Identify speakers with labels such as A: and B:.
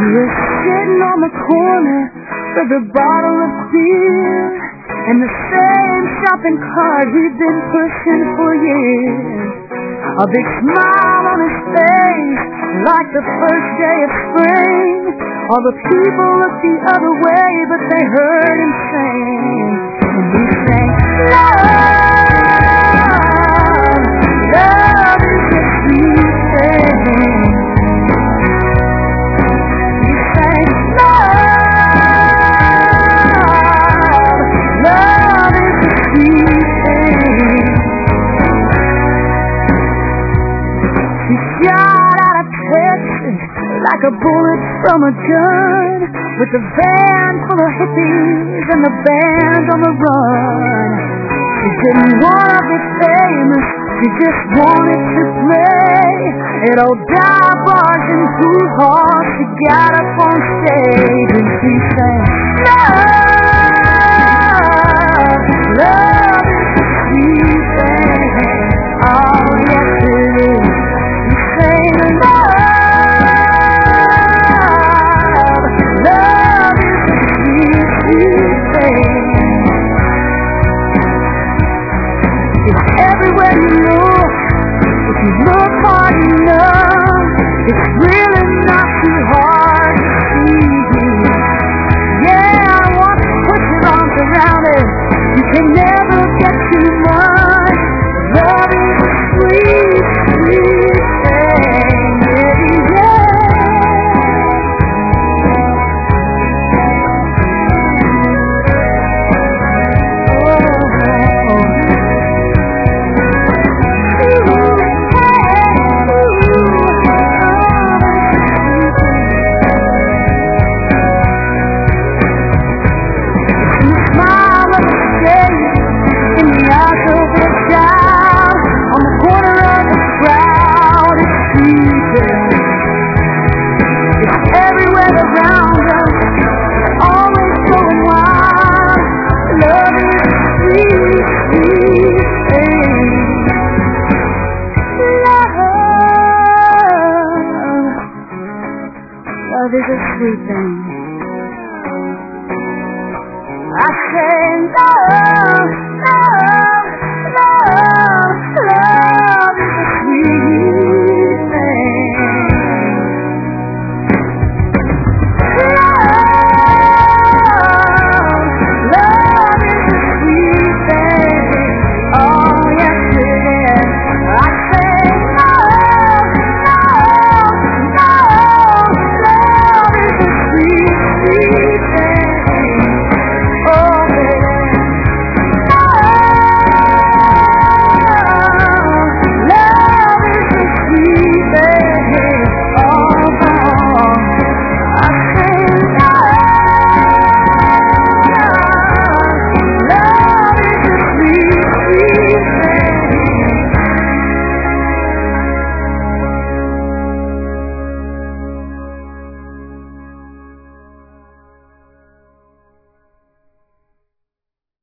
A: You're sitting on the corner with a bottle of beer and the same shopping cart he's been pushing for years. A big smile on his face, like the first day of spring. All the people look the other way, but they heard him sing. And he sang, love, love is the sweet thing. He sang, love, love is the sweet thing. He shot out of Texas like a bullet from a gun, with the van full of hippies and the band on the run. She didn't want to be famous, she just wanted to play. At old dive bars and pool halls, she got up on stage and she sang, love, love is the sweet thing. Oh yes it is. She sang, love, love is the sweet, sweet thing. It's everywhere you look, if you look hard enough. It's really not too hard to see. Yeah, once you put your arms around it, you can never get too much. Love is a sweet, sweet thing. Love is a sweet thing.